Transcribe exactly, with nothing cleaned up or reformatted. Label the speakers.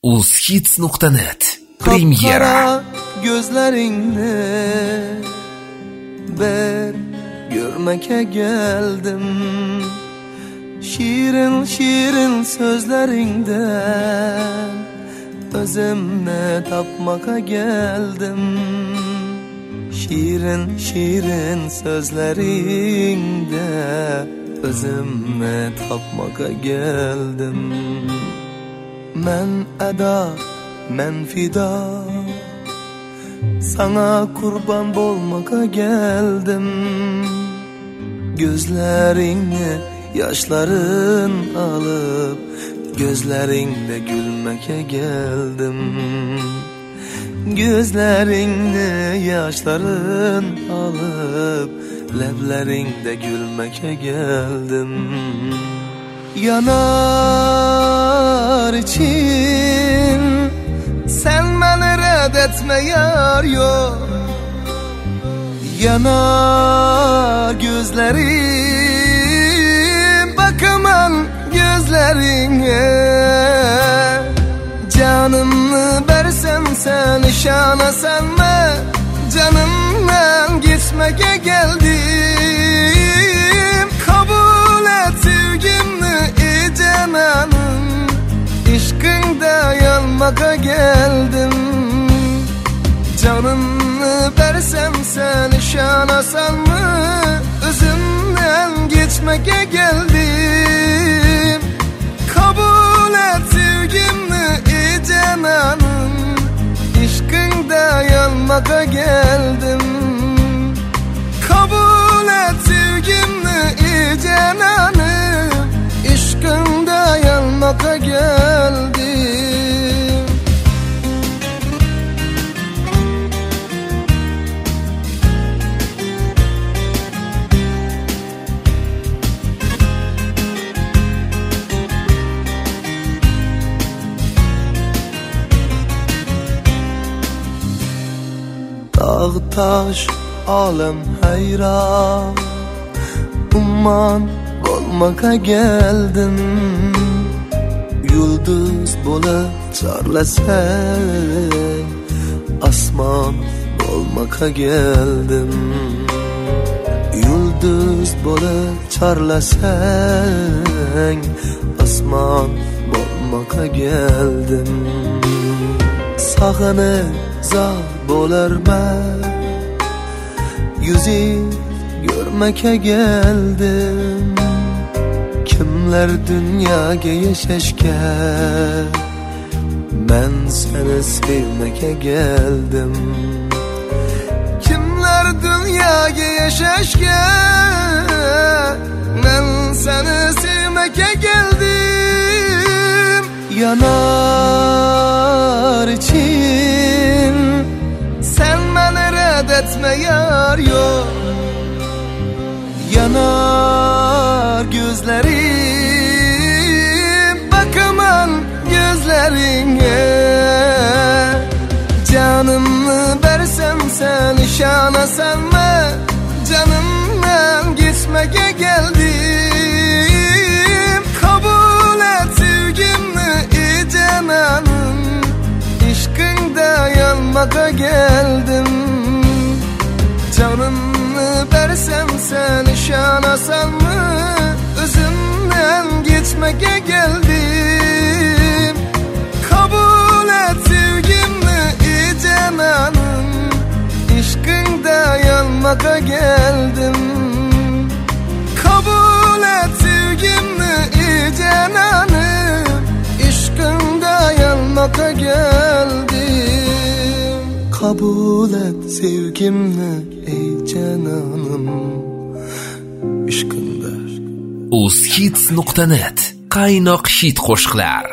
Speaker 1: uzhits nuqta net Premyera.
Speaker 2: Gözlerini ber görmeke geldim. Şirin şirin sözlerinden özümne tapmaka geldim. Şirin şirin sözlerinde özümne tapmaka geldim. Men eda, men fida, sana kurban bolmaka geldim. Gözlerini yaşların alıp gözlerinde gülmeke geldim. Gözlerinde yaşların alıp leblerinde gülmeke geldim. Yanar için sen beni reddetme yar yok. Yanar gözlerim, bakamam gözlerine. Canımı versem sen şana senme, canımdan gitmeye geldim. Kabul et sevgimni icananım, İşkında yanmaka geldim. Canımı versem sen şana senme, özümden gitmeye geldim. Kabul et sevgimni icananım, İşkında yanmaka geldim. Kabul et sevgimni icananım, İşkında yanmaka geldim. Dağ taş alem hayran, umman olmaka geldim. Yıldız bola çarlasan, asman olmaka geldim. Yıldız bola çarlasan, asman olmaka geldim. Sağını zar bolarma, yüzü görmeke geldim. Kimler dünyaya yaşaşke, ben seni sevmeke geldim. Kimler dünyaya yaşaşke, ben seni sevmeke geldim. Yanar için sen beni reddetme yar yok. Yanar gözlerim, bakamam gözlerine. Canımı versem sen şana senme, canımdan gitmeye geldim. Kabul et sevgimni icananım, İşkında yanmaka geldim. Canımı versem sen şana senme, özümden gitmeye geldim. Kabul et sevgimni icananım, İşkında yanmaka geldim. Kabul et sevgimni icananım, İşkında yanmaka geldim. Kabul et sevgimni ey cananım, İşkında.
Speaker 1: uzhits nuqta net qaynoq hit qo'shiqlar.